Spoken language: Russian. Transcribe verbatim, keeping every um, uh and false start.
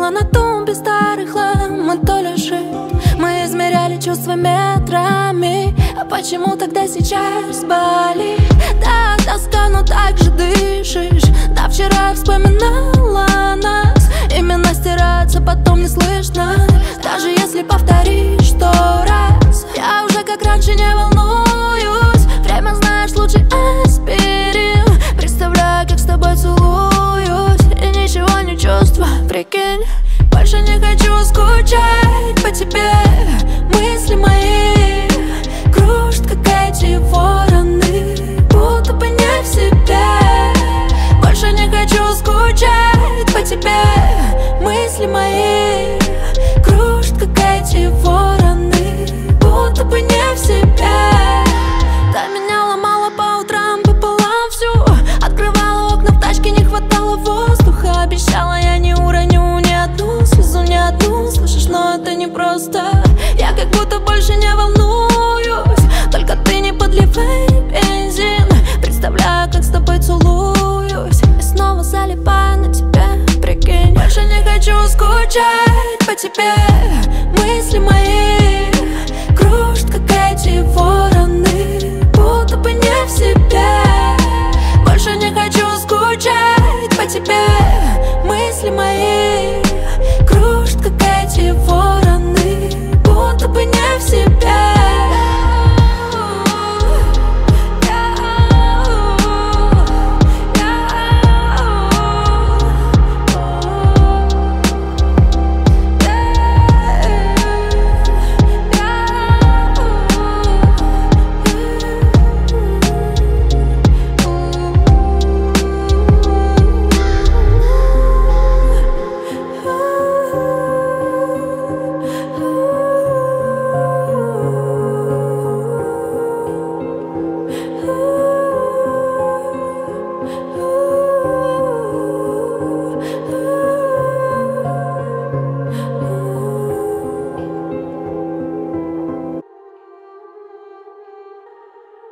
Было на тумбе старый хлам, он то лежит. Мы измеряли чувства метрами. А почему тогда сейчас болит? Да, тоска, но так же дышишь. Да, вчера я вспоминала нас. Именно стираться потом не слышно. Даже если повторишь сто раз. Я уже как раньше не волнуюсь. Время, знаешь, лучше аспирин. Представляю, как с тобой целуюсь и ничего не чувствую, прикинь. Больше не хочу скучать по тебе. Мысли мои кружат, как эти вороны, будто бы не в себе. Больше не хочу скучать по тебе. Мысли мои кружат, как эти вороны, будто бы не в себе. Да, меня ломала по утрам пополам всю. Открывала окна в тачке, не хватало воздуха. Обещала, я не уроню ни одну слезу, ни одну. Слышишь, но это не просто. Я как будто больше не волнуюсь. Только ты не подливай бензин. Представляю, как с тобой целуюсь и снова залипаю на тебе, прикинь. Больше не хочу скучать.